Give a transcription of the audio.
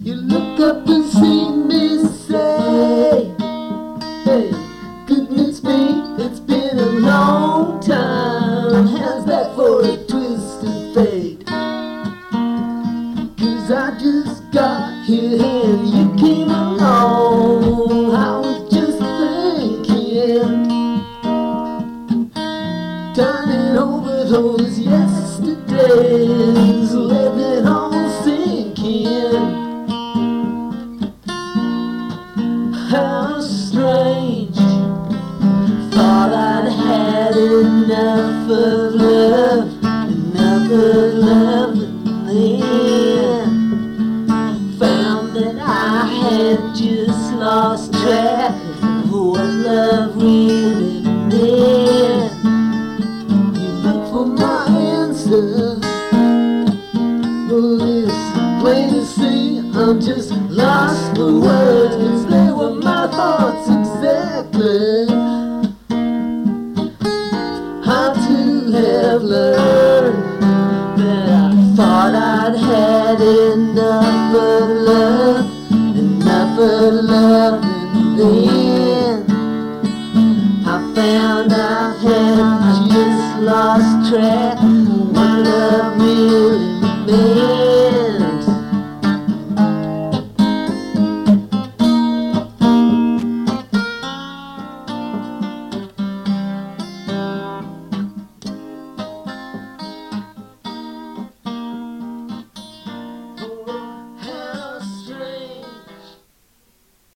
You look up and see me say, hey, goodness me, it's been a long time. How's that for a twisted fate? 'Cause I just got here and you came along. I was just thinking, turning over those yesterdays, let it all sink in. How strange, thought I'd had enough of love, enough of love, and then found that I had just lost track of what love really meant. You look for my answer, well it's plain to see I'm just lost for words, 'cause they were my thoughts exactly. How to have learned that I thought I'd had enough of love, enough of love, and then I found I had just lost track